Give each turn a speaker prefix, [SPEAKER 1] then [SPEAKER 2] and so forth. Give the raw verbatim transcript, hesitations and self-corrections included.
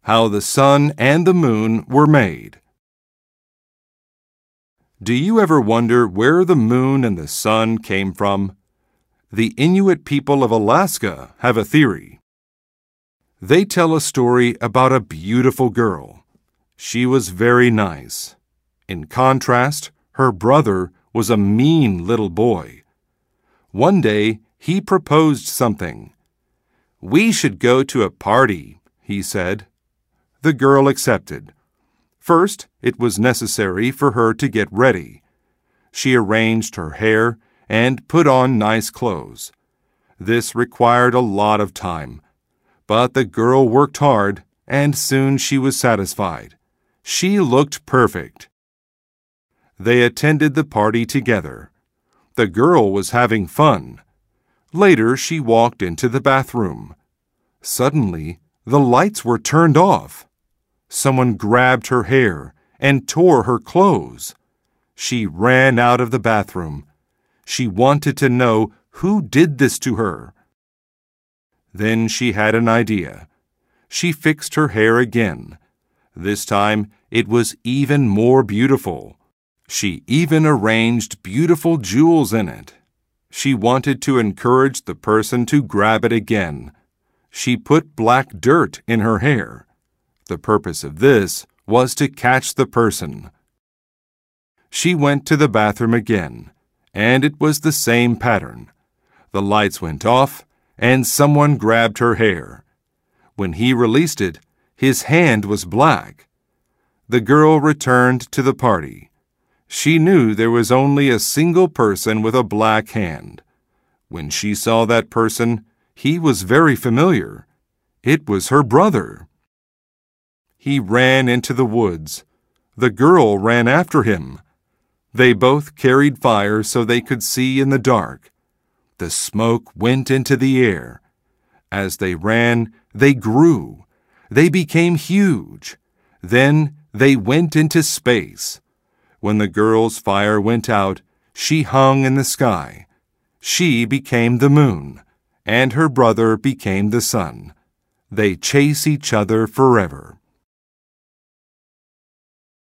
[SPEAKER 1] How the sun and the moon were made. Do you ever wonder where the moon and the sun came from? The Inuit people of Alaska have a theory. They tell a story about a beautiful girl. She was very nice. In contrast, her brother was a mean little boy. One day, he proposed something. "We should go to a party," he said. The girl accepted. First, it was necessary for her to get ready. She arranged her hair and put on nice clothes. This required a lot of time, but the girl worked hard, and soon she was satisfied. She looked perfect. They attended the party together. The girl was having fun. Later, she walked into the bathroom. Suddenly, the lights were turned off. Someone grabbed her hair and tore her clothes. She ran out of the bathroom. She wanted to know who did this to her. Then she had an idea. She fixed her hair again. This time, it was even more beautiful. She even arranged beautiful jewels in it. She wanted to encourage the person to grab it again. She put black dirt in her hair. The purpose of this was to catch the person. She went to the bathroom again, and it was the same pattern. The lights went off, and someone grabbed her hair. When he released it, his hand was black. The girl returned to the party. She knew there was only a single person with a black hand. When she saw that person, he was very familiar. It was her brother. He ran into the woods. The girl ran after him. They both carried fire so they could see in the dark. The smoke went into the air. As they ran, they grew. They became huge. Then they went into space. When the girl's fire went out, she hung in the sky. She became the moon, and her brother became the sun. They chase each other forever.